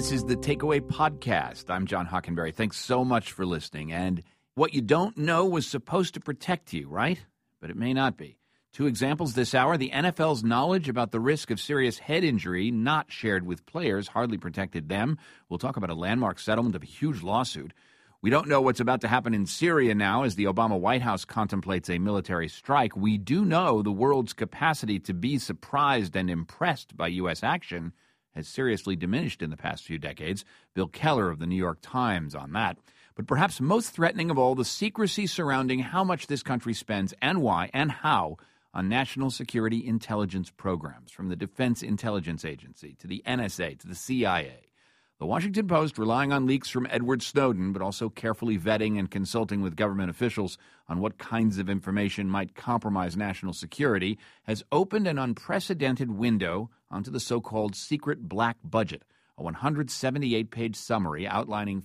This is the Takeaway Podcast. I'm John Hockenberry. Thanks so much for listening. And what you don't know was supposed to protect you, right? But it may not be. Two examples this hour. The NFL's knowledge about the risk of serious head injury not shared with players hardly protected them. We'll talk about a landmark settlement of a huge lawsuit. We don't know what's about to happen in Syria now as the Obama White House contemplates a military strike. We do know the world's capacity to be surprised and impressed by U.S. action has seriously diminished in the past few decades. Bill Keller of the New York Times on that. But perhaps most threatening of all, the secrecy surrounding how much this country spends and why and how on national security intelligence programs, from the Defense Intelligence Agency to the NSA to the CIA. The Washington Post, relying on leaks from Edward Snowden, but also carefully vetting and consulting with government officials on what kinds of information might compromise national security, has opened an unprecedented window onto the so-called secret black budget, a 178-page summary outlining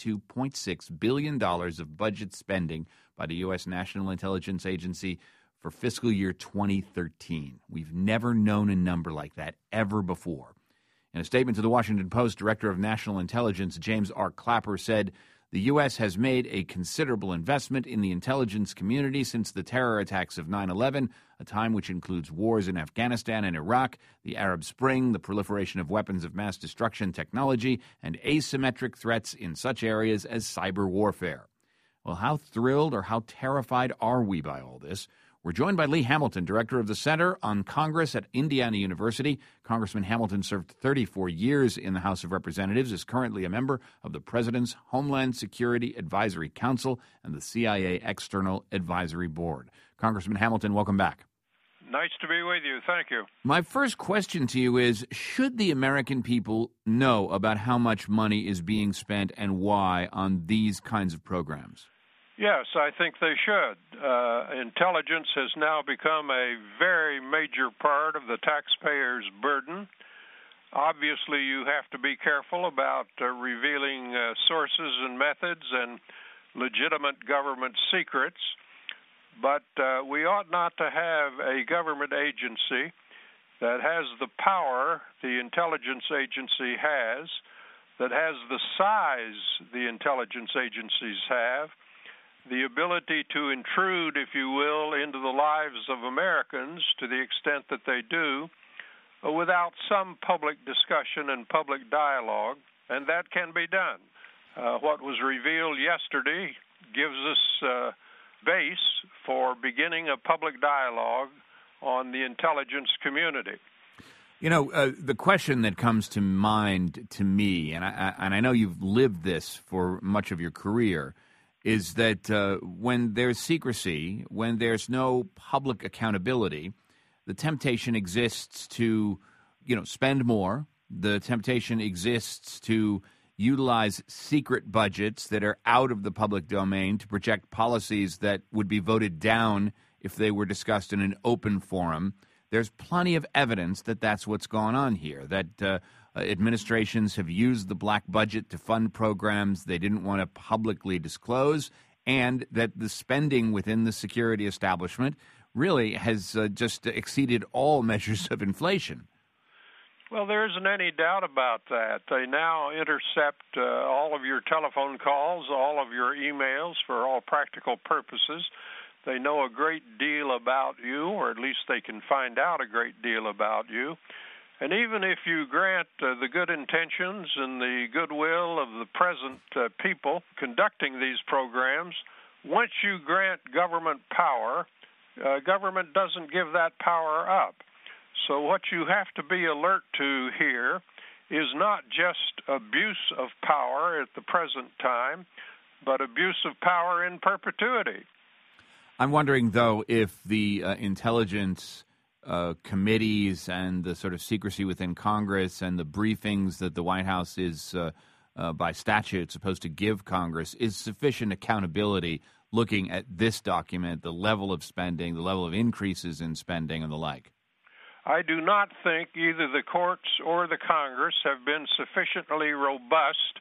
$52.6 billion of budget spending by the U.S. National Intelligence Agency for fiscal year 2013. We've never known a number like that ever before. In a statement to the Washington Post, Director of National Intelligence James R. Clapper said, "The U.S. has made a considerable investment in the intelligence community since the terror attacks of 9/11, a time which includes wars in Afghanistan and Iraq, the Arab Spring, the proliferation of weapons of mass destruction technology, and asymmetric threats in such areas as cyber warfare." Well, how thrilled or how terrified are we by all this? We're joined by Lee Hamilton, director of the Center on Congress at Indiana University. Congressman Hamilton served 34 years in the House of Representatives, is currently a member of the President's Homeland Security Advisory Council and the CIA External Advisory Board. Congressman Hamilton, welcome back. Nice to be with you. Thank you. My first question to you is, should the American people know about how much money is being spent and why on these kinds of programs? Yes, I think they should. Intelligence has now become a very major part of the taxpayer's burden. Obviously, you have to be careful about revealing sources and methods and legitimate government secrets, but we ought not to have a government agency that has the power the intelligence agency has, that has the size the intelligence agencies have, the ability to intrude, if you will, into the lives of Americans to the extent that they do, without some public discussion and public dialogue, and that can be done. What was revealed yesterday gives us base for beginning a public dialogue on the intelligence community. You know, the question that comes to mind to me, and I know you've lived this for much of your career, is that when there's secrecy, when there's no public accountability, the temptation exists to, spend more. The temptation exists to utilize secret budgets that are out of the public domain to project policies that would be voted down if they were discussed in an open forum. There's plenty of evidence that that's what's gone on here, that administrations have used the black budget to fund programs they didn't want to publicly disclose, and that the spending within the security establishment really has just exceeded all measures of inflation. Well, there isn't any doubt about that. They now intercept all of your telephone calls, all of your emails for all practical purposes. They know a great deal about you, or at least they can find out a great deal about you. And even if you grant the good intentions and the goodwill of the present people conducting these programs, once you grant government power, government doesn't give that power up. So what you have to be alert to here is not just abuse of power at the present time, but abuse of power in perpetuity. I'm wondering, though, if the intelligence committees and the sort of secrecy within Congress and the briefings that the White House is, by statute, supposed to give Congress is sufficient accountability looking at this document, the level of spending, the level of increases in spending, and the like. I do not think either the courts or the Congress have been sufficiently robust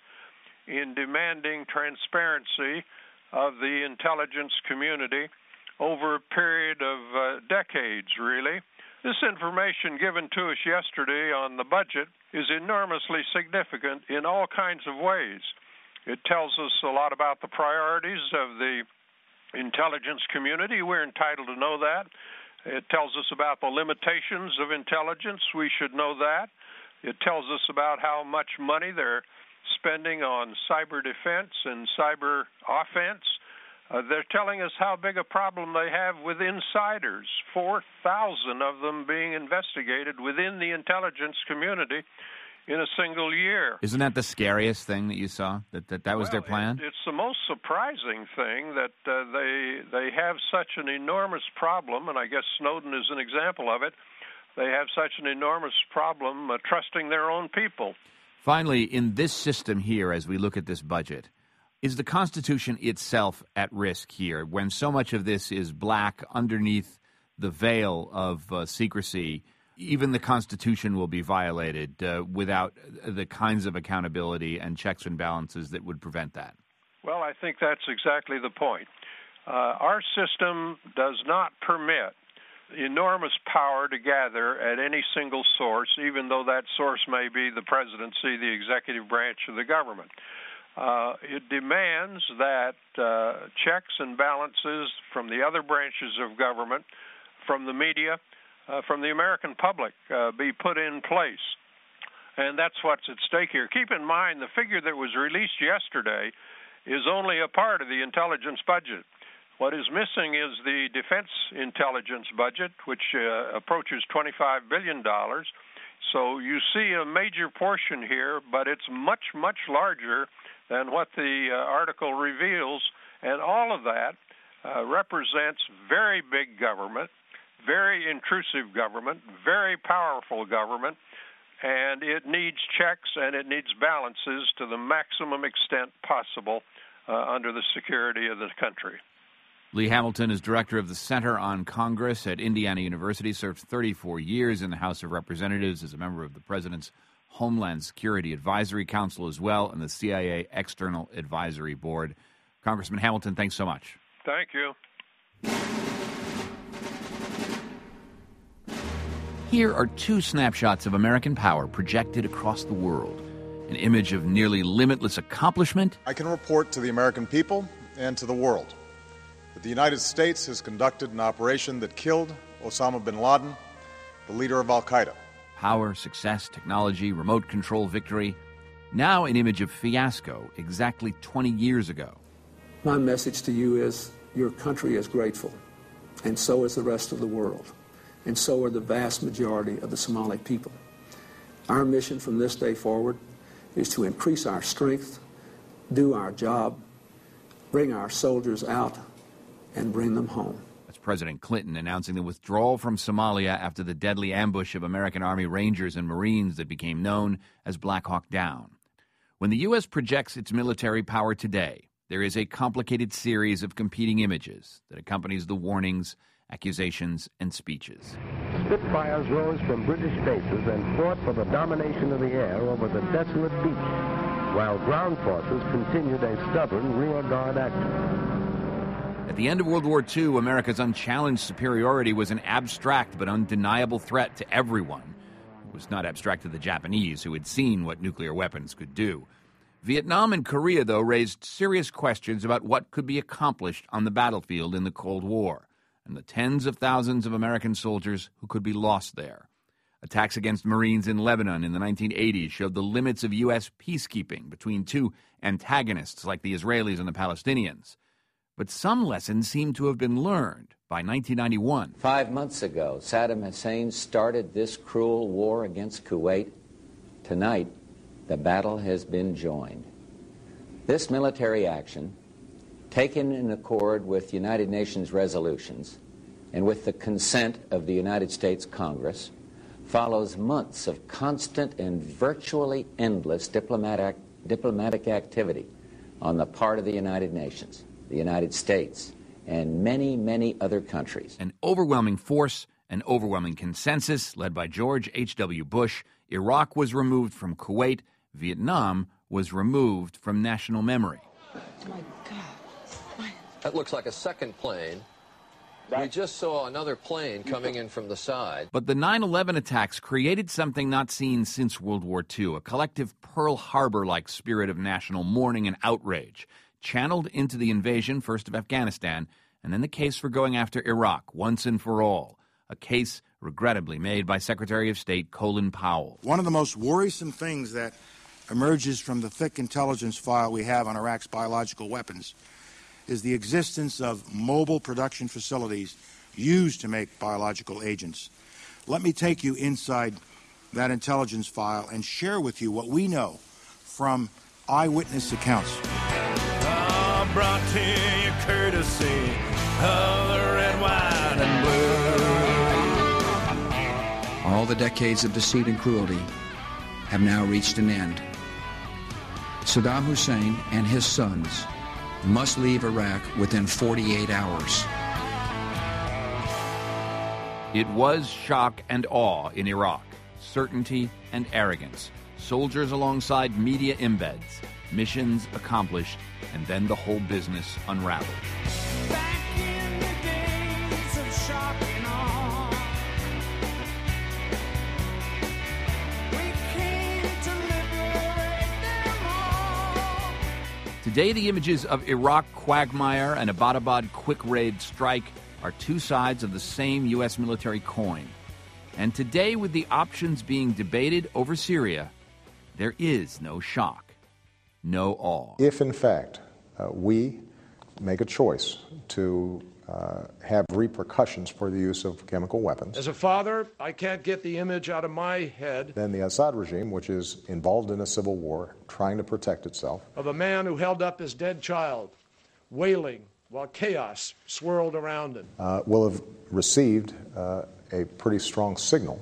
in demanding transparency of the intelligence community over a period of decades, really. This information given to us yesterday on the budget is enormously significant in all kinds of ways. It tells us a lot about the priorities of the intelligence community. We're entitled to know that. It tells us about the limitations of intelligence. We should know that. It tells us about how much money they're spending on cyber defense and cyber offense. They're telling us how big a problem they have with insiders, 4,000 of them being investigated within the intelligence community in a single year. Isn't that the scariest thing that you saw, that was their plan? It's the most surprising thing that they have such an enormous problem, and I guess Snowden is an example of it. They have such an enormous problem trusting their own people. Finally, in this system here, as we look at this budget, is the Constitution itself at risk here when so much of this is black underneath the veil of secrecy? Even the Constitution will be violated without the kinds of accountability and checks and balances that would prevent that. Well, I think that's exactly the point. Our system does not permit enormous power to gather at any single source, even though that source may be the presidency, the executive branch of the government. It demands that checks and balances from the other branches of government, from the media, from the American public be put in place. And that's what's at stake here. Keep in mind, the figure that was released yesterday is only a part of the intelligence budget. What is missing is the defense intelligence budget, which approaches $25 billion. So you see a major portion here, but it's much, much larger than what the article reveals. And all of that represents very big government, very intrusive government, very powerful government, and it needs checks and it needs balances to the maximum extent possible under the security of the country. Lee Hamilton is director of the Center on Congress at Indiana University, served 34 years in the House of Representatives as a member of the President's Homeland Security Advisory Council as well, and the CIA External Advisory Board. Congressman Hamilton, thanks so much. Thank you. Here are two snapshots of American power projected across the world. An image of nearly limitless accomplishment. I can report to the American people and to the world that the United States has conducted an operation that killed Osama bin Laden, the leader of al-Qaeda. Power, success, technology, remote control victory. Now an image of fiasco exactly 20 years ago. My message to you is your country is grateful, and so is the rest of the world, and so are the vast majority of the Somali people. Our mission from this day forward is to increase our strength, do our job, bring our soldiers out, and bring them home. That's President Clinton announcing the withdrawal from Somalia after the deadly ambush of American Army Rangers and Marines that became known as Black Hawk Down. When the U.S. projects its military power today, there is a complicated series of competing images that accompanies the warnings, accusations, and speeches. Spitfires rose from British bases and fought for the domination of the air over the desolate beach, while ground forces continued a stubborn rear guard action. At the end of World War II, America's unchallenged superiority was an abstract but undeniable threat to everyone. It was not abstract to the Japanese, who had seen what nuclear weapons could do. Vietnam and Korea, though, raised serious questions about what could be accomplished on the battlefield in the Cold War, and the tens of thousands of American soldiers who could be lost there. Attacks against Marines in Lebanon in the 1980s showed the limits of U.S. peacekeeping between two antagonists like the Israelis and the Palestinians. But some lessons seem to have been learned by 1991. 5 months ago, Saddam Hussein started this cruel war against Kuwait. Tonight, the battle has been joined. This military action, taken in accord with United Nations resolutions and with the consent of the United States Congress, follows months of constant and virtually endless diplomatic activity on the part of the United Nations, the United States, and many, many other countries. An overwhelming force, an overwhelming consensus led by George H.W. Bush. Iraq was removed from Kuwait. Vietnam was removed from national memory. Oh, my God. That looks like a second plane We just saw another plane coming in from the side. But the 9/11 attacks created something not seen since World War II, a collective Pearl Harbor-like spirit of national mourning and outrage, channeled into the invasion, first of Afghanistan, and then the case for going after Iraq once and for all, a case regrettably made by Secretary of State Colin Powell. One of the most worrisome things that emerges from the thick intelligence file we have on Iraq's biological weapons is the existence of mobile production facilities used to make biological agents. Let me take you inside that intelligence file and share with you what we know from eyewitness accounts. Brought to you courtesy of the red, white, and blue. All the decades of deceit and cruelty have now reached an end. Saddam Hussein and his sons must leave Iraq within 48 hours. It was shock and awe in Iraq, certainty and arrogance, soldiers alongside media embeds, missions accomplished, and then the whole business unraveled. Back in the days of shock and awe, we came to liberate them all. Today, the images of Iraq quagmire and Abbottabad quick raid strike are two sides of the same U.S. military coin. And today, with the options being debated over Syria, there is no shock, no awe. If, in fact, we make a choice to have repercussions for the use of chemical weapons, as a father, I can't get the image out of my head then the Assad regime, which is involved in a civil war, trying to protect itself, of a man who held up his dead child, wailing while chaos swirled around him, will have received a pretty strong signal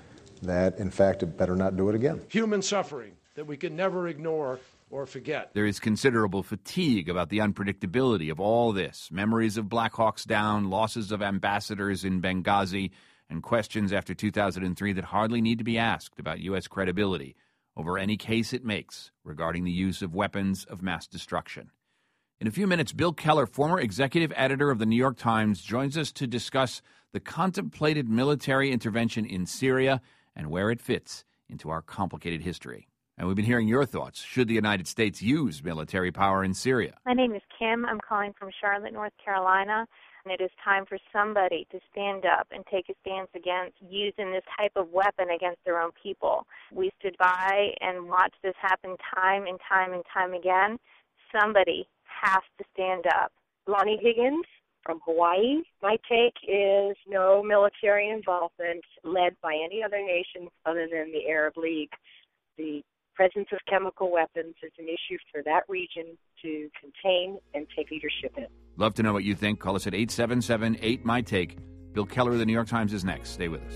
that, in fact, it better not do it again. Human suffering that we can never ignore or forget. There is considerable fatigue about the unpredictability of all this. Memories of Black Hawks Down, losses of ambassadors in Benghazi, and questions after 2003 that hardly need to be asked about U.S. credibility over any case it makes regarding the use of weapons of mass destruction. In a few minutes, Bill Keller, former executive editor of the New York Times, joins us to discuss the contemplated military intervention in Syria and where it fits into our complicated history. And we've been hearing your thoughts. Should the United States use military power in Syria? My name is Kim. I'm calling from Charlotte, North Carolina. And it is time for somebody to stand up and take a stance against using this type of weapon against their own people. We stood by and watched this happen time and time and time again. Somebody has to stand up. Lonnie Higgins from Hawaii. My take is no military involvement led by any other nation other than the Arab League. The presence of chemical weapons is an issue for that region to contain and take leadership in. Love to know what you think. Call us at 877-8MY-TAKE. Bill Keller of the New York Times is next. Stay with us.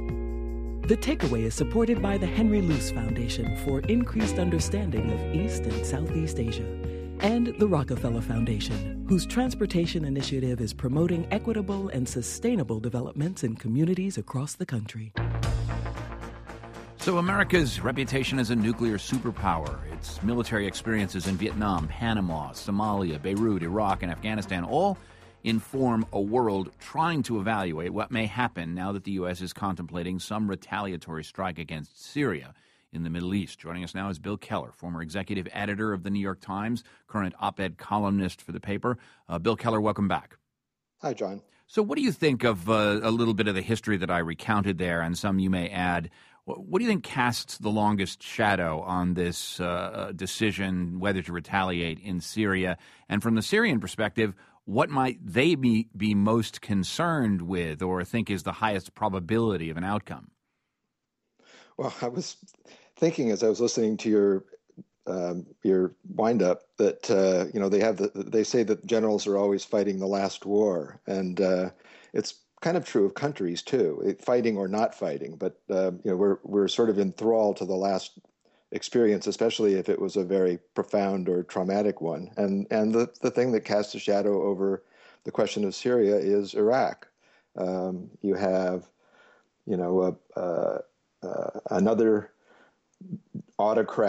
The Takeaway is supported by the Henry Luce Foundation for increased understanding of East and Southeast Asia, and the Rockefeller Foundation, whose transportation initiative is promoting equitable and sustainable developments in communities across the country. So America's reputation as a nuclear superpower, its military experiences in Vietnam, Panama, Somalia, Beirut, Iraq, and Afghanistan all inform a world trying to evaluate what may happen now that the U.S. is contemplating some retaliatory strike against Syria in the Middle East. Joining us now is Bill Keller, former executive editor of the New York Times, current op-ed columnist for the paper. Bill Keller, welcome back. Hi, John. So what do you think of a little bit of the history that I recounted there, and some you may add? What do you think casts the longest shadow on this decision whether to retaliate in Syria? And from the Syrian perspective, what might they be most concerned with or think is the highest probability of an outcome? Well, I was thinking as I was listening to your wind-up that they say that generals are always fighting the last war, and it's kind of true of countries too, fighting or not fighting. But we're sort of enthralled to the last experience, especially if it was a very profound or traumatic one. And the thing that casts a shadow over the question of Syria is Iraq. You have, another autocrat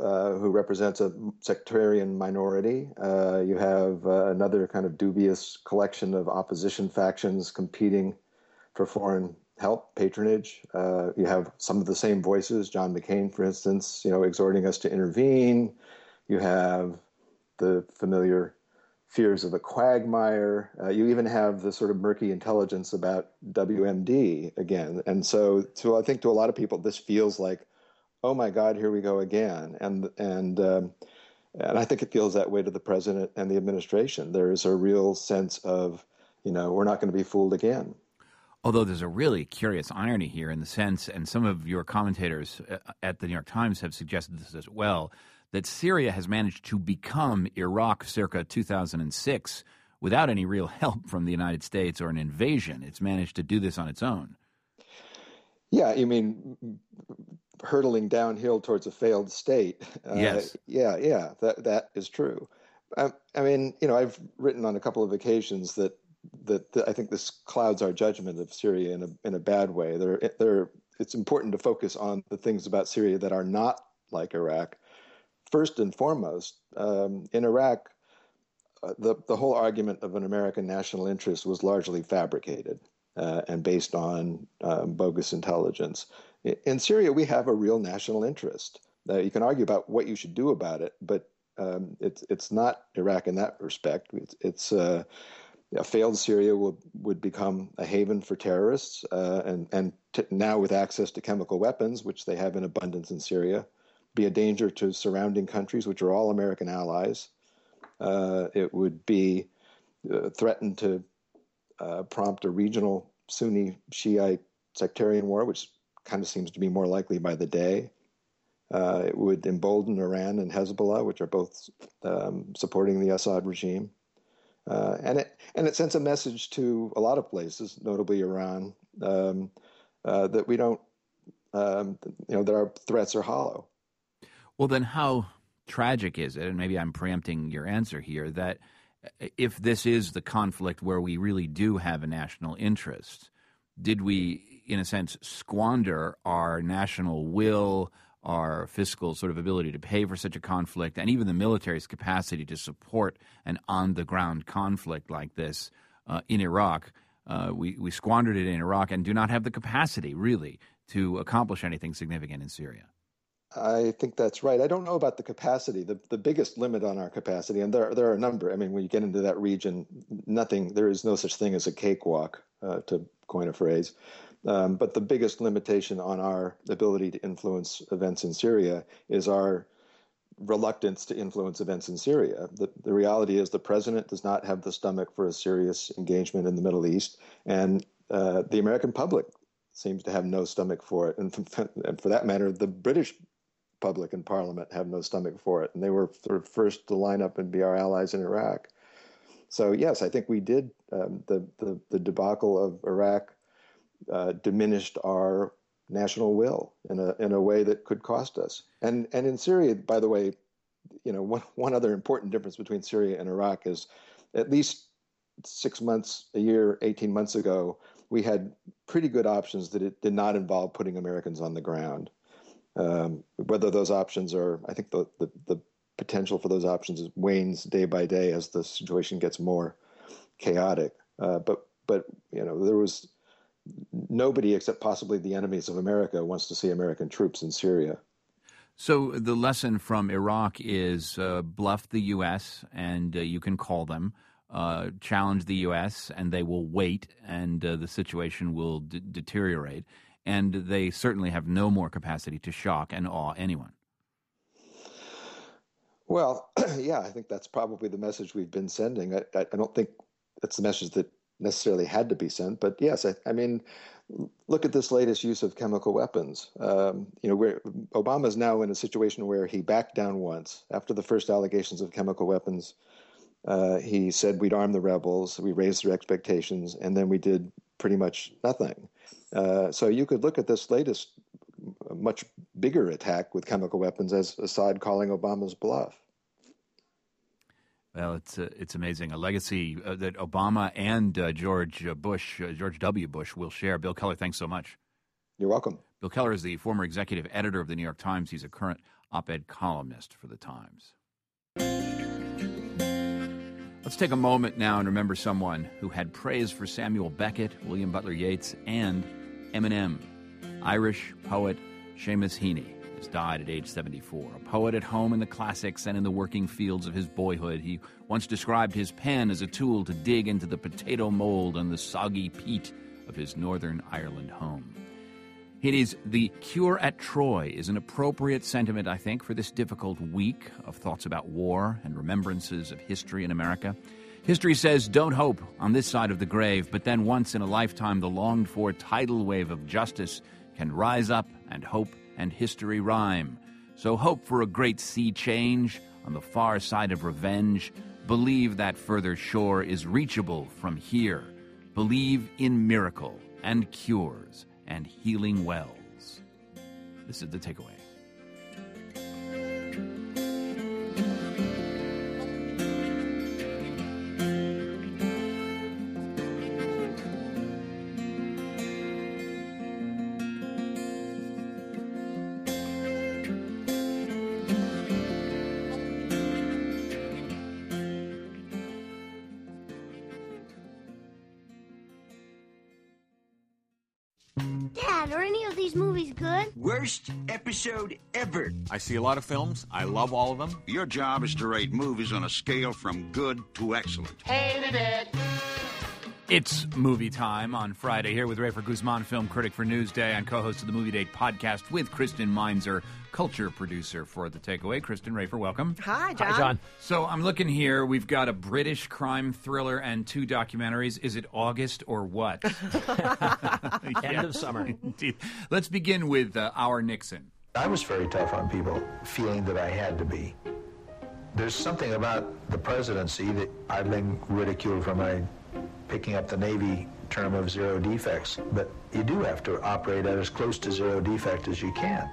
who represents a sectarian minority. You have another kind of dubious collection of opposition factions competing for foreign help, patronage. You have some of the same voices, John McCain, for instance, exhorting us to intervene. You have the familiar fears of a quagmire. You even have the sort of murky intelligence about WMD again. And so I think to a lot of people, this feels like, oh my God, here we go again. And I think it feels that way to the president and the administration. There is a real sense of, we're not going to be fooled again. Although there's a really curious irony here in the sense, and some of your commentators at the New York Times have suggested this as well, that Syria has managed to become Iraq circa 2006 without any real help from the United States or an invasion. It's managed to do this on its own. Yeah, you mean hurtling downhill towards a failed state? Yes. Yeah, that is true. I mean, I've written on a couple of occasions that I think this clouds our judgment of Syria in a bad way. It's important to focus on the things about Syria that are not like Iraq. First and foremost, in Iraq, the whole argument of an American national interest was largely fabricated and based on bogus intelligence. In Syria, we have a real national interest. You can argue about what you should do about it, but it's not Iraq in that respect. It's a failed Syria would become a haven for terrorists, and now with access to chemical weapons, which they have in abundance in Syria, be a danger to surrounding countries, which are all American allies. It would be threatened to prompt a regional Sunni-Shiite sectarian war, which kind of seems to be more likely by the day. It would embolden Iran and Hezbollah, which are both supporting the Assad regime. And it sends a message to a lot of places, notably Iran, that we don't, that our threats are hollow. Well, then how tragic is it, and maybe I'm preempting your answer here, that if this is the conflict where we really do have a national interest, did we, in a sense, squander our national will, our fiscal sort of ability to pay for such a conflict, and even the military's capacity to support an on-the-ground conflict like this in Iraq? We squandered it in Iraq and do not have the capacity, really, to accomplish anything significant in Syria. I think that's right. I don't know about the capacity. The biggest limit on our capacity, and there are a number. I mean, when you get into that region, there is no such thing as a cakewalk, to coin a phrase. But the biggest limitation on our ability to influence events in Syria is our reluctance to influence events in Syria. The reality is the president does not have the stomach for a serious engagement in the Middle East, and the American public seems to have no stomach for it. And for that matter, the British public and parliament have no stomach for it. And they were sort of first to line up and be our allies in Iraq. So, yes, I think we did. The debacle of Iraq diminished our national will in a way that could cost us. And in Syria, by the way, one other important difference between Syria and Iraq is at least 6 months, a year, 18 months ago, we had pretty good options that it did not involve putting Americans on the ground. Whether those options are, I think the potential for those options wanes day by day as the situation gets more chaotic. But there was nobody except possibly the enemies of America wants to see American troops in Syria. So the lesson from Iraq is bluff the U.S. and you can call them, challenge the U.S. and they will wait and the situation will deteriorate. And they certainly have no more capacity to shock and awe anyone. Well, yeah, I think that's probably the message we've been sending. I don't think that's the message that necessarily had to be sent. But yes, I mean, look at this latest use of chemical weapons. Obama is now in a situation where he backed down once. After the first allegations of chemical weapons, he said we'd arm the rebels, we raised their expectations, and then we did pretty much nothing. So you could look at this latest, much bigger attack with chemical weapons as Assad calling Obama's bluff. Well, it's amazing. A legacy that Obama and George W. Bush will share. Bill Keller, thanks so much. You're welcome. Bill Keller is the former executive editor of the New York Times. He's a current op-ed columnist for the Times. Let's take a moment now and remember someone who had praise for Samuel Beckett, William Butler Yeats, and Eminem. Irish poet Seamus Heaney has died at age 74. A poet at home in the classics and in the working fields of his boyhood, he once described his pen as a tool to dig into the potato mold and the soggy peat of his Northern Ireland home. Heaney's The Cure at Troy is an appropriate sentiment, I think, for this difficult week of thoughts about war and remembrances of history in America. History says, don't hope on this side of the grave, but then once in a lifetime the longed-for tidal wave of justice can rise up and hope and history rhyme. So hope for a great sea change on the far side of revenge. Believe that further shore is reachable from here. Believe in miracle and cures and healing wells. This is the takeaway. Dad, are any of these movies good? Worst episode ever. I see a lot of films. I love all of them. Your job is to rate movies on a scale from good to excellent. Hated it. It's movie time on Friday here with Rafer Guzman, film critic for Newsday and co-host of the Movie Date podcast with Kristen Meinzer, culture producer for The Takeaway. Kristen, Rafer, welcome. Hi, John. Hi, John. So I'm looking here. We've got a British crime thriller and 2 documentaries. Is it August or what? End of summer. Indeed. Let's begin with Our Nixon. I was very tough on people, feeling that I had to be. There's something about the presidency that I've been ridiculed for my picking up the Navy term of zero defects, but you do have to operate at as close to zero defect as you can.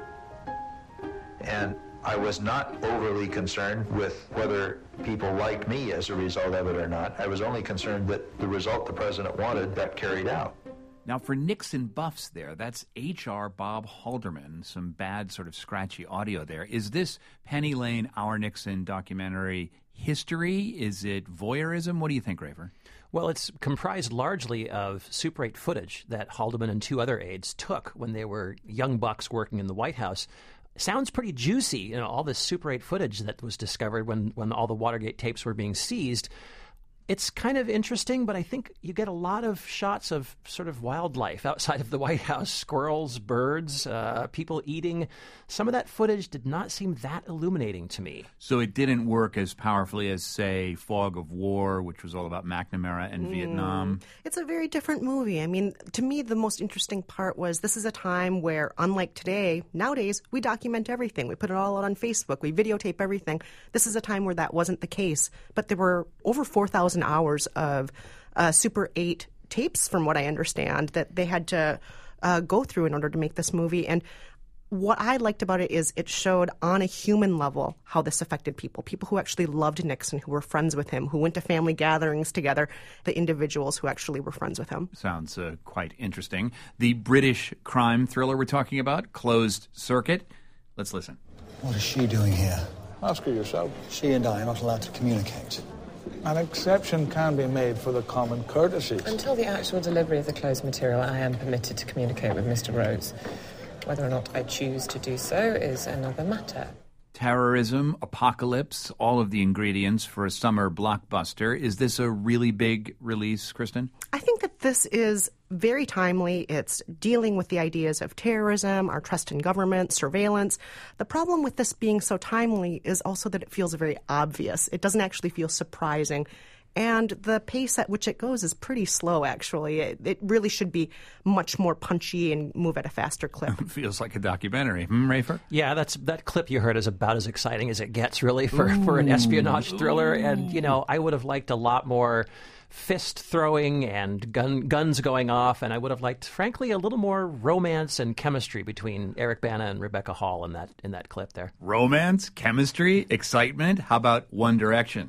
And I was not overly concerned with whether people liked me as a result of it or not. I was only concerned that the result the president wanted got carried out. Now, for Nixon buffs there, that's H.R. Bob Halderman, some bad sort of scratchy audio there. Is this Penny Lane, Our Nixon documentary history? Is it voyeurism? What do you think, Rafer? Well, it's comprised largely of Super 8 footage that Haldeman and 2 other aides took when they were young bucks working in the White House. Sounds pretty juicy, all this Super 8 footage that was discovered when all the Watergate tapes were being seized. It's kind of interesting, but I think you get a lot of shots of sort of wildlife outside of the White House, squirrels, birds, people eating. Some of that footage did not seem that illuminating to me. So it didn't work as powerfully as, say, Fog of War, which was all about McNamara and Vietnam. It's a very different movie. I mean, to me, the most interesting part was this is a time where, unlike today, nowadays, we document everything. We put it all out on Facebook. We videotape everything. This is a time where that wasn't the case. But there were over 4,000 hours of Super 8 tapes, from what I understand, that they had to go through in order to make this movie. And what I liked about it is it showed on a human level how this affected people who actually loved Nixon, who were friends with him, who went to family gatherings together, the individuals who actually were friends with him. Sounds quite interesting. The British crime thriller we're talking about, Closed Circuit. Let's listen. What is she doing here? Ask her yourself. She and I are not allowed to communicate. An exception can be made for the common courtesies. Until the actual delivery of the closed material, I am permitted to communicate with Mr. Rhodes. Whether or not I choose to do so is another matter. Terrorism, apocalypse, all of the ingredients for a summer blockbuster. Is this a really big release, Kristen? I think that this is very timely. It's dealing with the ideas of terrorism, our trust in government, surveillance. The problem with this being so timely is also that it feels very obvious. It doesn't actually feel surprising. And the pace at which it goes is pretty slow, actually. It really should be much more punchy and move at a faster clip. It feels like a documentary. Rafer? Yeah, that clip you heard is about as exciting as it gets, really, for an espionage thriller. And, I would have liked a lot more fist throwing and guns going off, and I would have liked, frankly, a little more romance and chemistry between Eric Bana and Rebecca Hall in that clip there. Romance, chemistry, excitement. How about One Direction?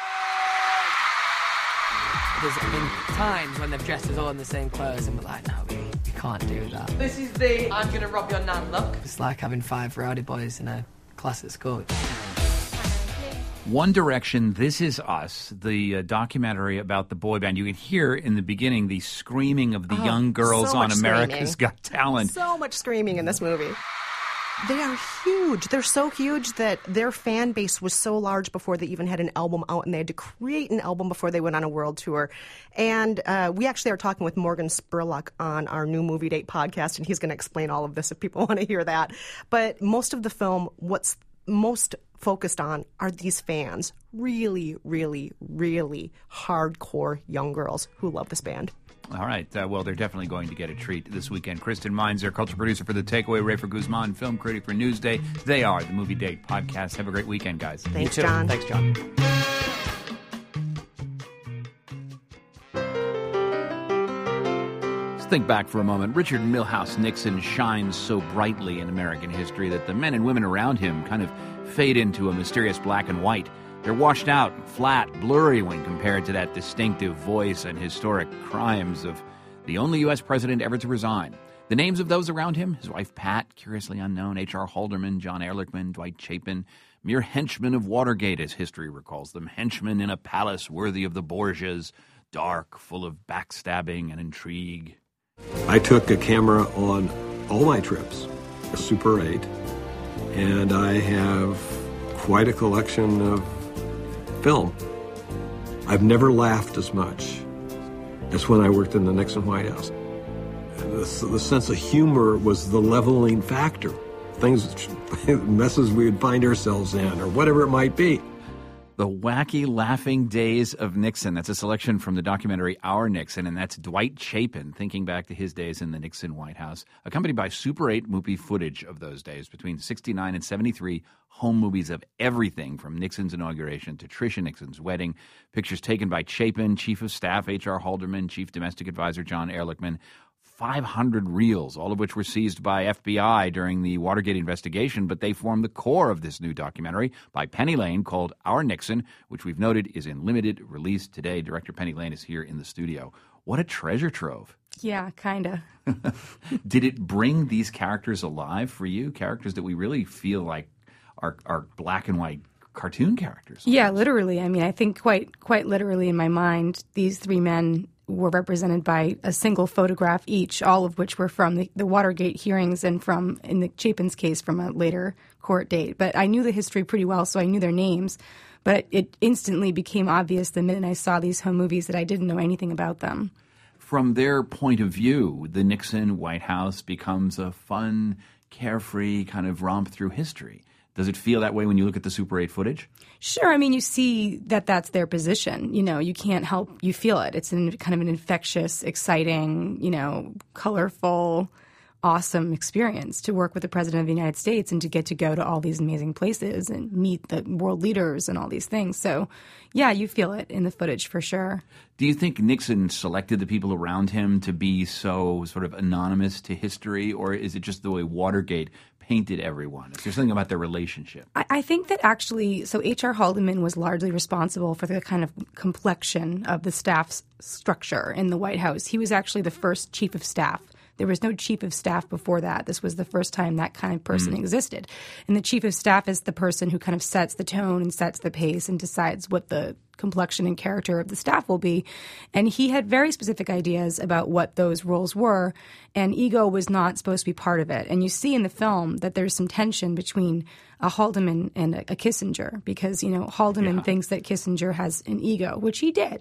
There's been times when they've dressed us all in the same clothes and we're like, no, we can't do that. This is the I'm going to rob your nan look. It's like having 5 rowdy boys in a klassisk gut. One Direction, This Is Us, the documentary about the boy band. You can hear in the beginning the screaming of the young girls so on much America's screaming. Got Talent. So much screaming in this movie. They are huge. They're so huge that their fan base was so large before they even had an album out, and they had to create an album before they went on a world tour. And we actually are talking with Morgan Spurlock on our new Movie Date podcast, and he's going to explain all of this if people want to hear that. But most of the film, what's most focused on are these fans, really, really, really hardcore young girls who love this band. All right. Well, they're definitely going to get a treat this weekend. Kristen Meinzer, culture producer for The Takeaway, Rafer Guzman, film critic for Newsday. They are the Movie Date podcast. Have a great weekend, guys. Thanks, John. Thanks, John. Let's think back for a moment. Richard Milhous Nixon shines so brightly in American history that the men and women around him kind of fade into a mysterious black and white. They're washed out, flat, blurry when compared to that distinctive voice and historic crimes of the only U.S. president ever to resign. The names of those around him, his wife Pat, curiously unknown, H.R. Haldeman, John Ehrlichman, Dwight Chapin, mere henchmen of Watergate, as history recalls them, henchmen in a palace worthy of the Borgias, dark, full of backstabbing and intrigue. I took a camera on all my trips, a Super 8, and I have quite a collection of film. I've never laughed as much as when I worked in the Nixon White House. The sense of humor was the leveling factor. Messes we would find ourselves in, or whatever it might be. The Wacky Laughing Days of Nixon. That's a selection from the documentary Our Nixon, and that's Dwight Chapin thinking back to his days in the Nixon White House, accompanied by Super 8 movie footage of those days between 69 and 73, home movies of everything from Nixon's inauguration to Tricia Nixon's wedding, pictures taken by Chapin, Chief of Staff H.R. Haldeman, Chief Domestic Advisor John Ehrlichman, 500 reels, all of which were seized by FBI during the Watergate investigation, but they form the core of this new documentary by Penny Lane called Our Nixon, which we've noted is in limited release today. Director Penny Lane is here in the studio. What a treasure trove. Yeah, kind of. Did it bring these characters alive for you? Characters that we really feel like are black and white cartoon characters. Yeah, literally. I mean, I think quite literally in my mind, these three men were represented by a single photograph each, all of which were from the Watergate hearings and from, in the Chapin's case, from a later court date. But I knew the history pretty well, so I knew their names. But it instantly became obvious the minute I saw these home movies that I didn't know anything about them. From their point of view, the Nixon White House becomes a fun, carefree kind of romp through history. Does it feel that way when you look at the Super 8 footage? Sure. I mean, you see that that's their position. You know, you can't help, you feel it. It's kind of an infectious, exciting, colorful, awesome experience to work with the President of the United States and to get to go to all these amazing places and meet the world leaders and all these things. So, yeah, you feel it in the footage for sure. Do you think Nixon selected the people around him to be so sort of anonymous to history, or is it just the way Watergate painted everyone? Is there something about their relationship? I think that actually, so H.R. Haldeman was largely responsible for the kind of complexion of the staff's structure in the White House. He was actually the first chief of staff. There was no chief of staff before that. This was the first time that kind of person existed. And the chief of staff is the person who kind of sets the tone and sets the pace and decides what the complexion and character of the staff will be. And he had very specific ideas about what those roles were, and ego was not supposed to be part of it. And you see in the film that there's some tension between a Haldeman and a Kissinger, because, Haldeman thinks that Kissinger has an ego, which he did,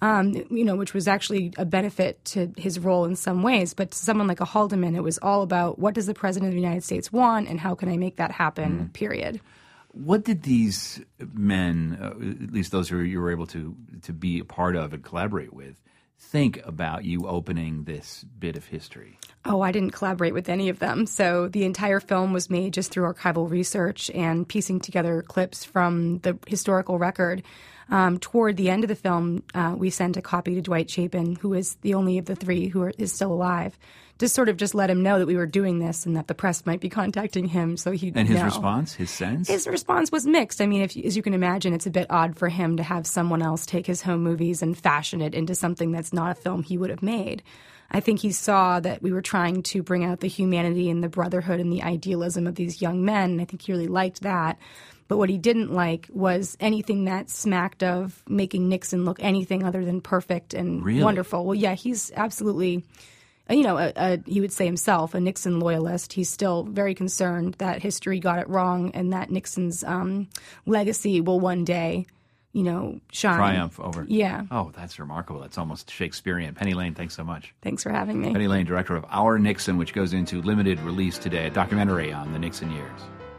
which was actually a benefit to his role in some ways. But to someone like a Haldeman, it was all about what does the President of the United States want and how can I make that happen, period. What did these men, at least those who you were able to be a part of and collaborate with, think about you opening this bit of history? Oh, I didn't collaborate with any of them. So the entire film was made just through archival research and piecing together clips from the historical record. Toward the end of the film, we sent a copy to Dwight Chapin, who is the only of the three who is still alive, to sort of just let him know that we were doing this and that the press might be contacting him, so he'd And his know. response, his sense? His response was mixed. I mean, as you can imagine, it's a bit odd for him to have someone else take his home movies and fashion it into something that's not a film he would have made. I think he saw that we were trying to bring out the humanity and the brotherhood and the idealism of these young men, and I think he really liked that. But what he didn't like was anything that smacked of making Nixon look anything other than perfect and wonderful. Well, yeah, he's absolutely, he would say himself, a Nixon loyalist. He's still very concerned that history got it wrong and that Nixon's legacy will one day, shine. Triumph over. Yeah. Oh, that's remarkable. That's almost Shakespearean. Penny Lane, thanks so much. Thanks for having me. Penny Lane, director of Our Nixon, which goes into limited release today, a documentary on the Nixon years.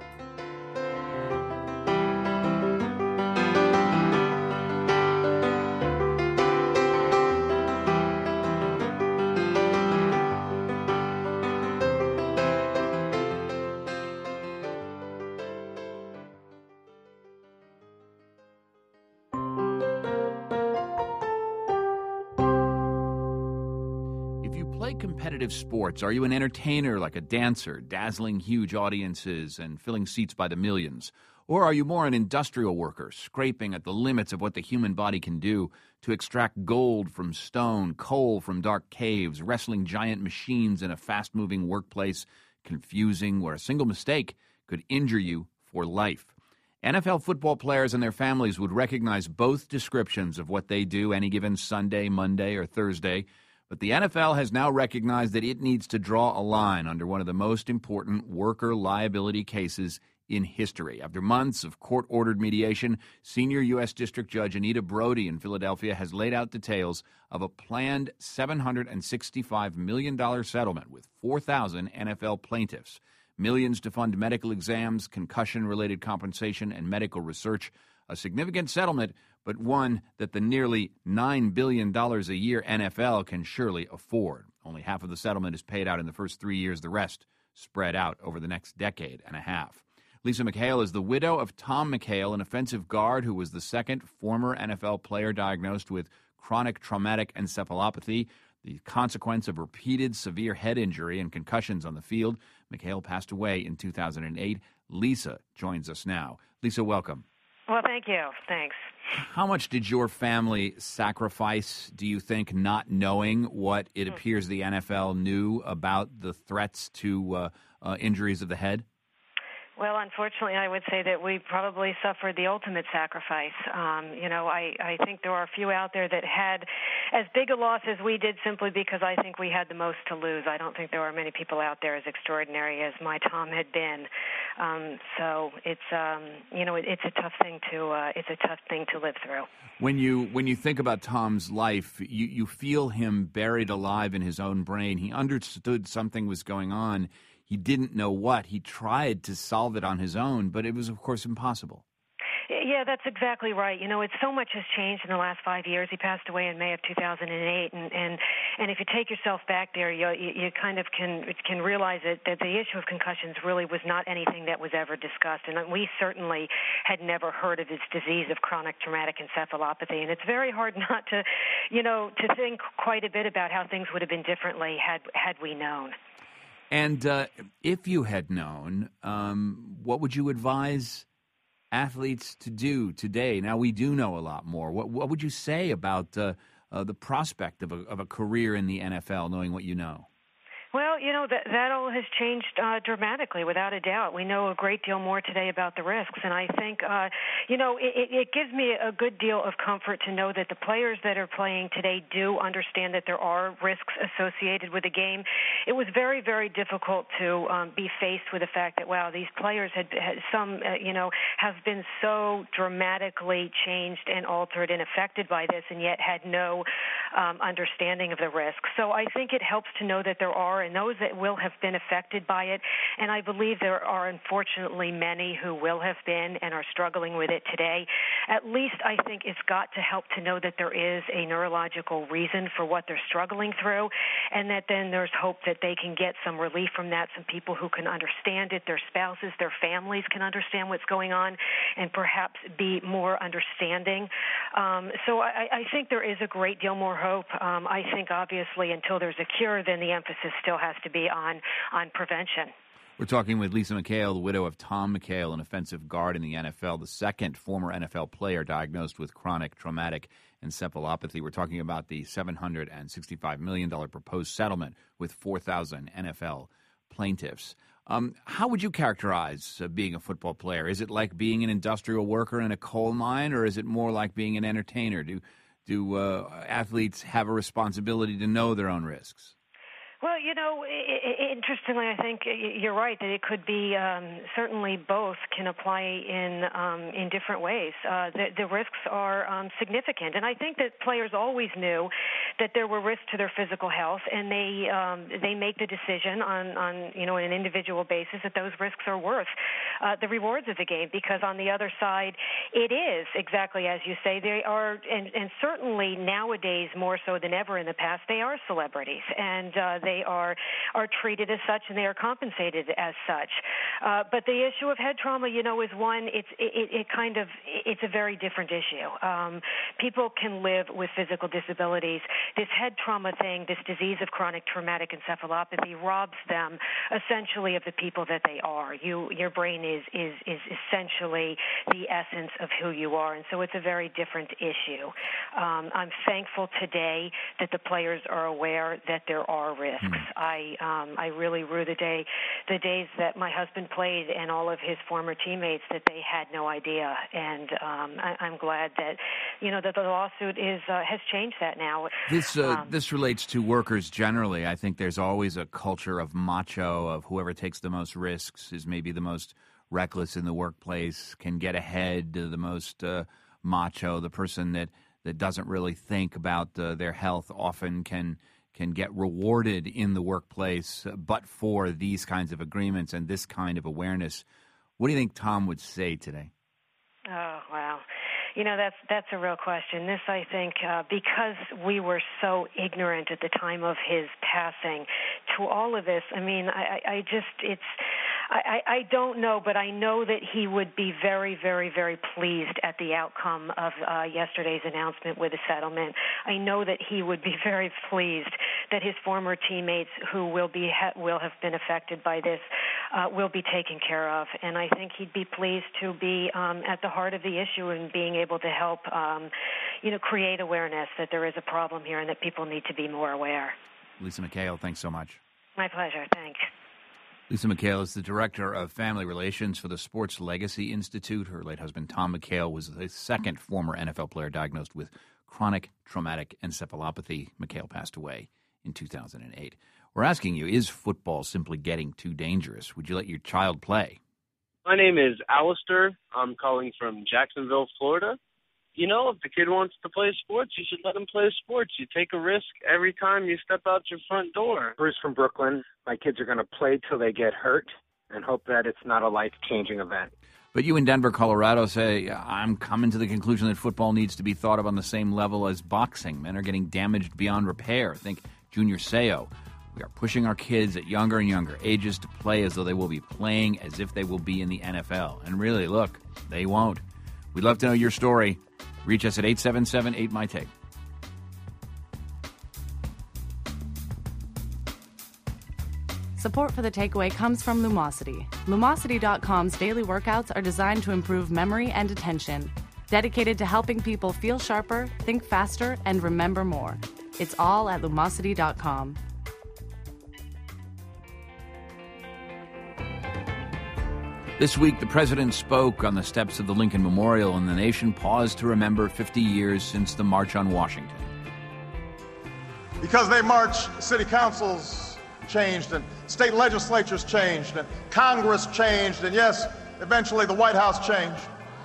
Competitive sports? Are you an entertainer like a dancer, dazzling huge audiences and filling seats by the millions? Or are you more an industrial worker, scraping at the limits of what the human body can do to extract gold from stone, coal from dark caves, wrestling giant machines in a fast-moving workplace, confusing, where a single mistake could injure you for life? NFL football players and their families would recognize both descriptions of what they do any given Sunday, Monday, or Thursday. But the NFL has now recognized that it needs to draw a line under one of the most important worker liability cases in history. After months of court-ordered mediation, senior U.S. District Judge Anita Brody in Philadelphia has laid out details of a planned $765 million settlement with 4,000 NFL plaintiffs. Millions to fund medical exams, concussion-related compensation, and medical research. A significant settlement, but one that the nearly $9 billion a year NFL can surely afford. Only half of the settlement is paid out in the first 3 years, the rest spread out over the next decade and a half. Lisa McHale is the widow of Tom McHale, an offensive guard who was the second former NFL player diagnosed with chronic traumatic encephalopathy, the consequence of repeated severe head injury and concussions on the field. McHale passed away in 2008. Lisa joins us now. Lisa, welcome. Well, thank you. Thanks. How much did your family sacrifice, do you think, not knowing what it appears the NFL knew about the threats to injuries of the head? Well, unfortunately, I would say that we probably suffered the ultimate sacrifice. I think there are a few out there that had as big a loss as we did simply because I think we had the most to lose. I don't think there are many people out there as extraordinary as my Tom had been. So it's a tough thing to live through. When you think about Tom's life, you feel him buried alive in his own brain. He understood something was going on. He didn't know what. He tried to solve it on his own, but it was, of course, impossible. Yeah, that's exactly right. So much has changed in the last 5 years. He passed away in May of 2008, and if you take yourself back there, you kind of can realize that the issue of concussions really was not anything that was ever discussed, and we certainly had never heard of this disease of chronic traumatic encephalopathy, and it's very hard not to think quite a bit about how things would have been differently had we known. And if you had known, what would you advise athletes to do today? Now, we do know a lot more. What would you say about the prospect of a career in the NFL, knowing what you know? Well, that all has changed dramatically, without a doubt. We know a great deal more today about the risks, and I think, it gives me a good deal of comfort to know that the players that are playing today do understand that there are risks associated with the game. It was very, very difficult to be faced with the fact that, wow, these players had some, have been so dramatically changed and altered and affected by this, and yet had no understanding of the risks. So I think it helps to know that there are, and those that will have been affected by it, and I believe there are unfortunately many who will have been and are struggling with it today. At least I think it's got to help to know that there is a neurological reason for what they're struggling through, and that then there's hope that they can get some relief from that, some people who can understand it, their spouses, their families can understand what's going on, and perhaps be more understanding. So I think there is a great deal more hope. I think obviously until there's a cure, then the emphasis still has to be on prevention. We're talking with Lisa McHale, the widow of Tom McHale, an offensive guard in the NFL, the second former NFL player diagnosed with chronic traumatic encephalopathy. We're talking about the $765 million proposed settlement with 4,000 NFL plaintiffs. How would you characterize being a football player? Is it like being an industrial worker in a coal mine, or is it more like being an entertainer? Do athletes have a responsibility to know their own risks? Well, interestingly, I think you're right that it could be certainly both can apply in different ways. The risks are significant, and I think that players always knew that there were risks to their physical health, and they make the decision on an individual basis that those risks are worth the rewards of the game. Because on the other side, it is exactly as you say. They are, and certainly nowadays more so than ever in the past, they are celebrities, and they are treated as such, and they are compensated as such. But the issue of head trauma, is one. It's a very different issue. People can live with physical disabilities. This head trauma thing, this disease of chronic traumatic encephalopathy, robs them essentially of the people that they are. Your brain is essentially the essence of who you are, and so it's a very different issue. I'm thankful today that the players are aware that there are risks. I really rue the days that my husband played and all of his former teammates that they had no idea, and I'm glad that that the lawsuit has changed that now. This relates to workers generally. I think there's always a culture of macho, of whoever takes the most risks is maybe the most reckless in the workplace, can get ahead, the most macho, the person that doesn't really think about their health often can get rewarded in the workplace, but for these kinds of agreements and this kind of awareness. What do you think Tom would say today? Oh, wow. That's a real question. This, I think, because we were so ignorant at the time of his passing to all of this, I don't know, but I know that he would be very, very, very pleased at the outcome of yesterday's announcement with the settlement. I know that he would be very pleased that his former teammates who will have been affected by this will be taken care of, and I think he'd be pleased to be at the heart of the issue and being able to help, create awareness that there is a problem here and that people need to be more aware. Lisa McHale, thanks so much. My pleasure. Thanks. Lisa McHale is the Director of Family Relations for the Sports Legacy Institute. Her late husband, Tom McHale, was the second former NFL player diagnosed with chronic traumatic encephalopathy. McHale passed away in 2008. We're asking you, is football simply getting too dangerous? Would you let your child play? My name is Alistair. I'm calling from Jacksonville, Florida. If the kid wants to play sports, you should let him play sports. You take a risk every time you step out your front door. Bruce from Brooklyn. My kids are going to play till they get hurt and hope that it's not a life-changing event. But you in Denver, Colorado say, I'm coming to the conclusion that football needs to be thought of on the same level as boxing. Men are getting damaged beyond repair. Think Junior Seau. We are pushing our kids at younger and younger ages to play as though they will be playing as if they will be in the NFL. And really, look, they won't. We'd love to know your story. Reach us at 877-8MY-TAKE. Support for The Takeaway comes from Lumosity. Lumosity.com's daily workouts are designed to improve memory and attention. Dedicated to helping people feel sharper, think faster, and remember more. It's all at Lumosity.com. This week, the president spoke on the steps of the Lincoln Memorial, and the nation paused to remember 50 years since the March on Washington. Because they marched, city councils changed, and state legislatures changed, and Congress changed, and yes, eventually the White House changed.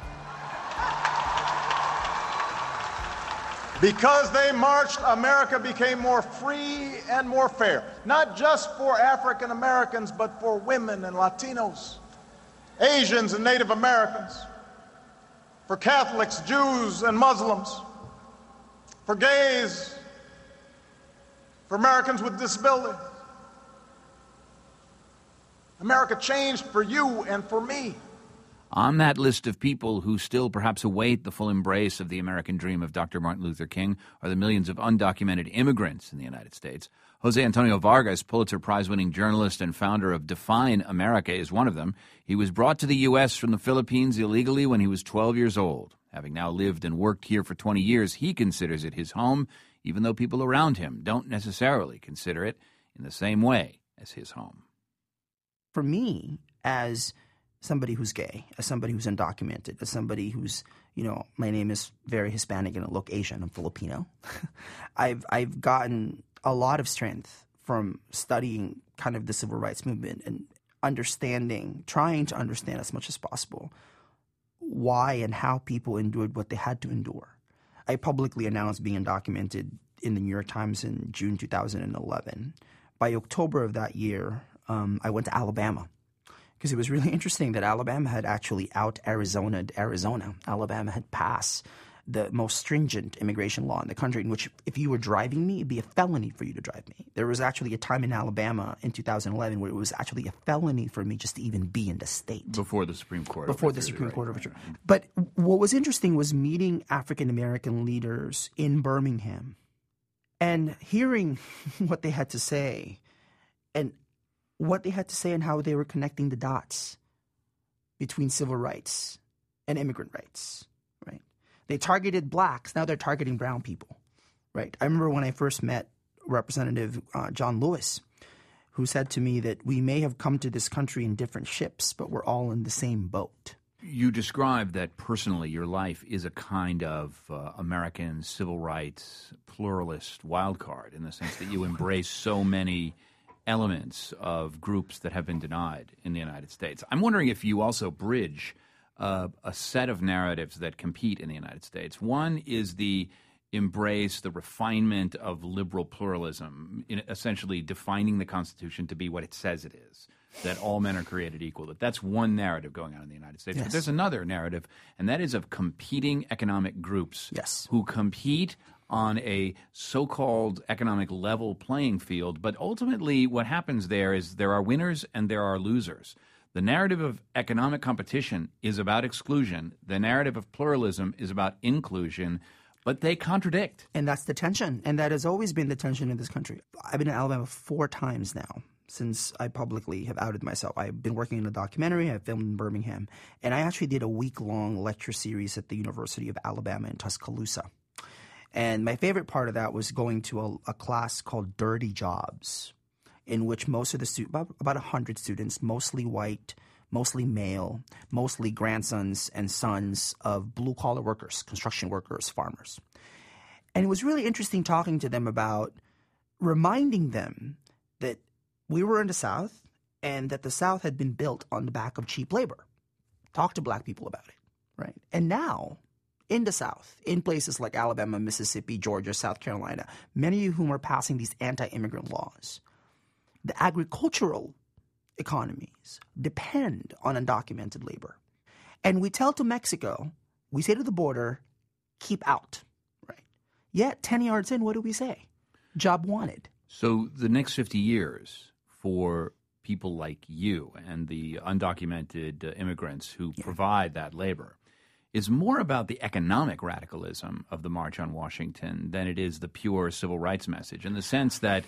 Because they marched, America became more free and more fair, not just for African Americans, but for women and Latinos, Asians and Native Americans, for Catholics, Jews and Muslims, for gays, for Americans with disabilities. America changed for you and for me. On that list of people who still perhaps await the full embrace of the American dream of Dr. Martin Luther King are the millions of undocumented immigrants in the United States. Jose Antonio Vargas, Pulitzer Prize-winning journalist and founder of Define America, is one of them. He was brought to the U.S. from the Philippines illegally when he was 12 years old. Having now lived and worked here for 20 years, he considers it his home, even though people around him don't necessarily consider it in the same way as his home. For me, as somebody who's gay, as somebody who's undocumented, as somebody who's, my name is very Hispanic and I look Asian, I'm Filipino. I've gotten a lot of strength from studying kind of the civil rights movement and trying to understand as much as possible why and how people endured what they had to endure. I publicly announced being undocumented in the New York Times in June 2011. By October of that year, I went to Alabama. Because it was really interesting that Alabama had actually out-Arizonaed Arizona. Alabama had passed the most stringent immigration law in the country, in which if you were driving me, it'd be a felony for you to drive me. There was actually a time in Alabama in 2011 where it was actually a felony for me just to even be in the state. Before the Supreme Court. But what was interesting was meeting African-American leaders in Birmingham and hearing what they had to say and how they were connecting the dots between civil rights and immigrant rights, right? They targeted blacks. Now they're targeting brown people, right? I remember when I first met Representative John Lewis, who said to me that we may have come to this country in different ships, but we're all in the same boat. You described that personally your life is a kind of American civil rights pluralist wildcard in the sense that you embrace so many elements of groups that have been denied in the United States. I'm wondering if you also bridge a set of narratives that compete in the United States. One is the embrace, the refinement of liberal pluralism, essentially defining the Constitution to be what it says it is, that all men are created equal. That's one narrative going on in the United States. Yes. But there's another narrative, and that is of competing economic groups who compete on a so-called economic level playing field. But ultimately what happens there is there are winners and there are losers. The narrative of economic competition is about exclusion. The narrative of pluralism is about inclusion, but they contradict. And that's the tension. And that has always been the tension in this country. I've been in Alabama 4 times now since I publicly have outed myself. I've been working in a documentary. I filmed in Birmingham. And I actually did a week-long lecture series at the University of Alabama in Tuscaloosa. And my favorite part of that was going to a class called Dirty Jobs, in which most of the students, about 100 students, mostly white, mostly male, mostly grandsons and sons of blue-collar workers, construction workers, farmers. And it was really interesting talking to them about reminding them that we were in the South and that the South had been built on the back of cheap labor. Talk to black people about it, right? And now, in the South, in places like Alabama, Mississippi, Georgia, South Carolina, many of whom are passing these anti-immigrant laws, the agricultural economies depend on undocumented labor. And we tell to Mexico, we say to the border, keep out, right? Yet 10 yards in, what do we say? Job wanted. So the next 50 years for people like you and the undocumented immigrants who provide that labor is more about the economic radicalism of the March on Washington than it is the pure civil rights message, in the sense that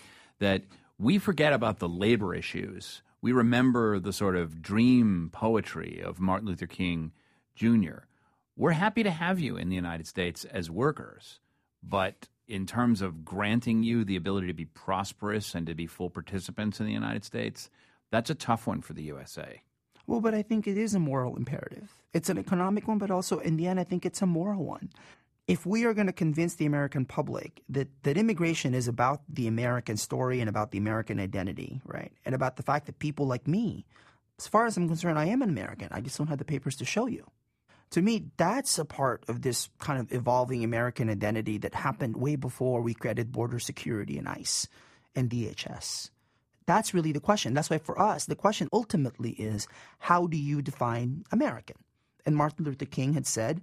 we forget about the labor issues. We remember the sort of dream poetry of Martin Luther King Jr. We're happy to have you in the United States as workers, but in terms of granting you the ability to be prosperous and to be full participants in the United States, that's a tough one for the USA. Well, but I think it is a moral imperative. It's an economic one, but also in the end, I think it's a moral one. If we are going to convince the American public that immigration is about the American story and about the American identity, right, and about the fact that people like me, as far as I'm concerned, I am an American. I just don't have the papers to show you. To me, that's a part of this kind of evolving American identity that happened way before we created border security and ICE and DHS. That's really the question. That's why for us, the question ultimately is, how do you define American? And Martin Luther King had said,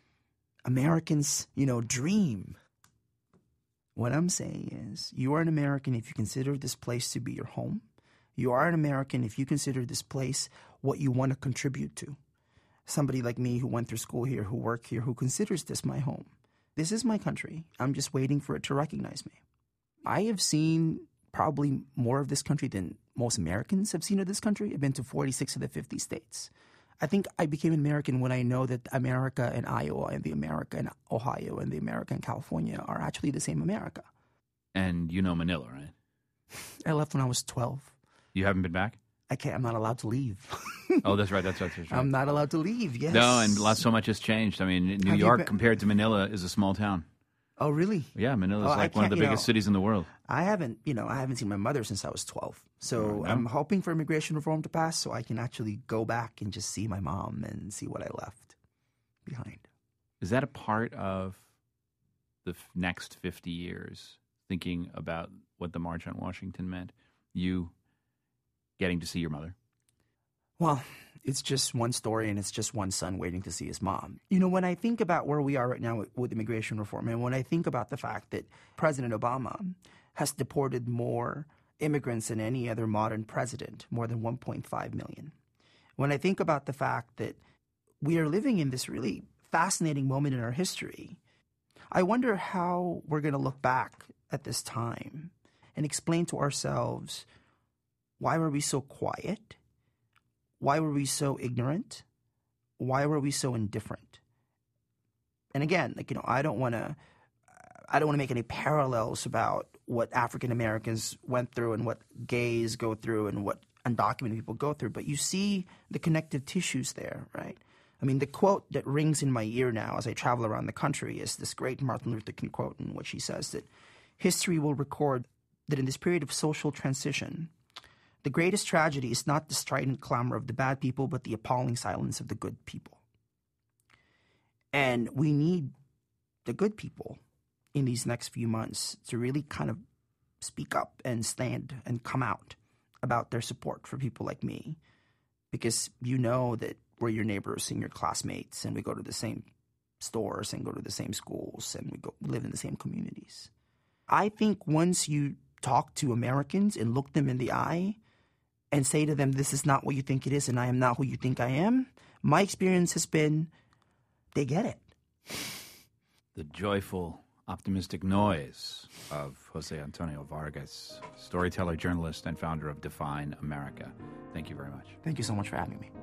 Americans, dream. What I'm saying is, you are an American if you consider this place to be your home. You are an American if you consider this place what you want to contribute to. somebody like me who went through school here, who work here, who considers this my home. This is my country. I'm just waiting for it to recognize me. I have seen probably more of this country than most Americans have seen of this country. I've been to 46 of the 50 states. I think I became an American when I know that America and Iowa and the America and Ohio and the America and California are actually the same America. And you know Manila, right? I left when I was 12. You haven't been back? I can't. I'm not allowed to leave. Oh, that's right. That's right. I'm not allowed to leave, yes. No, and so much has changed. I mean, New York compared to Manila is a small town. Oh, really? Yeah, Manila is like one of the biggest cities in the world. I haven't seen my mother since I was 12. So I'm hoping for immigration reform to pass so I can actually go back and just see my mom and see what I left behind. Is that a part of the next 50 years, thinking about what the March on Washington meant? You getting to see your mother? Well, it's just one story, and it's just one son waiting to see his mom. You know, when I think about where we are right now with immigration reform, and when I think about the fact that President Obama has deported more immigrants than any other modern president, more than 1.5 million. When I think about the fact that we are living in this really fascinating moment in our history, I wonder how we're going to look back at this time and explain to ourselves, why were we so quiet? Why were we so ignorant? Why were we so indifferent? And again, I don't want to make any parallels about what African Americans went through and what gays go through and what undocumented people go through, but you see the connective tissues there, right? I mean, the quote that rings in my ear now as I travel around the country is this great Martin Luther King quote in which he says that history will record that in this period of social transition, the greatest tragedy is not the strident clamor of the bad people, but the appalling silence of the good people. And we need the good people in these next few months to really kind of speak up and stand and come out about their support for people like me. Because you know that we're your neighbors and your classmates, and we go to the same stores and go to the same schools, and we live in the same communities. I think once you talk to Americans and look them in the eye and say to them, this is not what you think it is, and I am not who you think I am, my experience has been, they get it. The joyful, optimistic noise of Jose Antonio Vargas, storyteller, journalist, and founder of Define America. Thank you very much. Thank you so much for having me.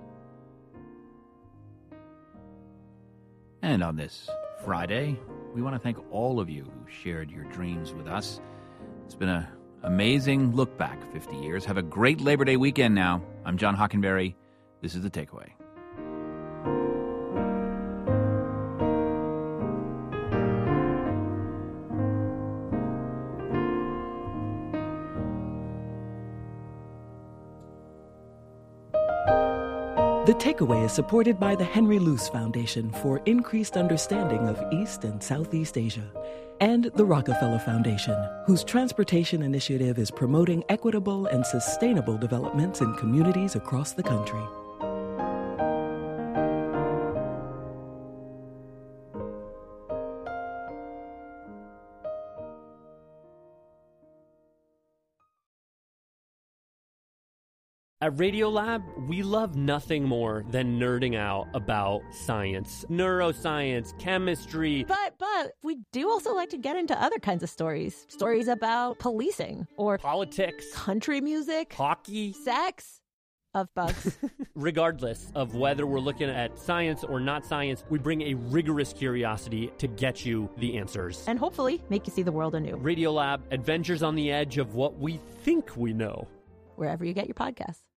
And on this Friday, we want to thank all of you who shared your dreams with us. It's been an amazing look back 50 years. Have a great Labor Day weekend now. I'm John Hockenberry. This is The Takeaway. The Takeaway is supported by the Henry Luce Foundation for increased understanding of East and Southeast Asia, and the Rockefeller Foundation, whose transportation initiative is promoting equitable and sustainable developments in communities across the country. At Radiolab, we love nothing more than nerding out about science, neuroscience, chemistry. But we do also like to get into other kinds of stories. Stories about policing or politics, country music, hockey, sex, of bugs. Regardless of whether we're looking at science or not science, we bring a rigorous curiosity to get you the answers. And hopefully make you see the world anew. Radiolab, adventures on the edge of what we think we know. Wherever you get your podcasts.